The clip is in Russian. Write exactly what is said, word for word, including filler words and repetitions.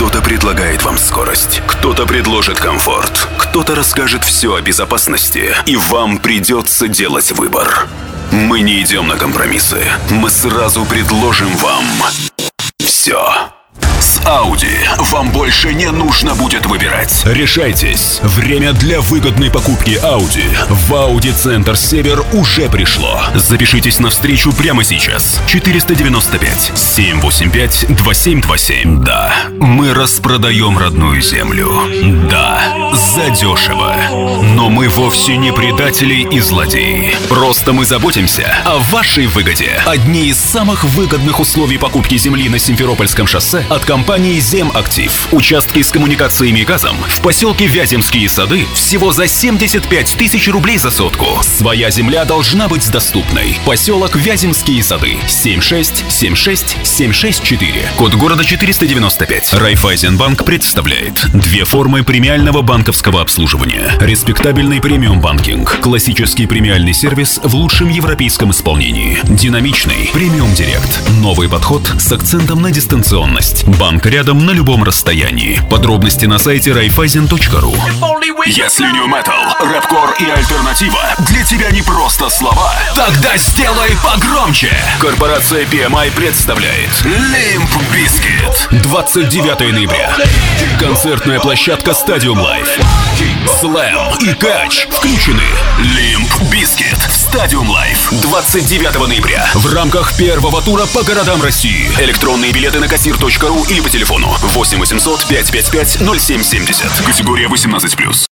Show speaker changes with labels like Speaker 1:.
Speaker 1: Кто-то предлагает вам скорость, кто-то предложит комфорт, кто-то расскажет все о безопасности, и вам придется делать выбор. Мы не идем на компромиссы. Мы сразу предложим вам все. С Audi вам больше не нужно будет выбирать. Решайтесь. Время для выгодной покупки Audi в Audi Центр Север уже пришло. Запишитесь на встречу прямо сейчас. четыреста девяносто пять семь восемь пять два семь два семь. Да, мы распродаем родную землю. Да, задешево. Но мы вовсе не предатели и злодеи. Просто мы заботимся о вашей выгоде. Одни из самых выгодных условий покупки земли на Симферопольском шоссе от компании «Земактив». Участки с коммуникациями и газом в поселке Вяземские сады всего за семьдесят пять тысяч рублей за сотку. Своя земля должна быть доступной. Поселок Вяземские сады. семь шесть семь шесть семь шесть четыре. Код города четыреста девяносто пять. Райфайзенбанк представляет две формы премиального банковского обслуживания. Респектабельный премиум-банкинг. Классический премиальный сервис в лучшем европейском исполнении. Динамичный премиум-директ. Новый подход с акцентом на дистанционность. Банк рядом на любом расстоянии. Подробности на сайте райфайзен точка ру. Если нью метал, рэпкор и альтернатива для тебя не просто слова, тогда сделай погромче. Корпорация пи эм ай представляет Limp Bizkit. двадцать девятого ноября. Концертная площадка Stadium Live. Слэм и Кач включены. Limp Bizkit в Stadium Live двадцать девятого ноября в рамках первого тура по городам России. Электронные билеты на кассир точка ру или по телефону восемь восемьсот пятьсот пятьдесят пять ноль семь семьдесят. Категория восемнадцать плюс.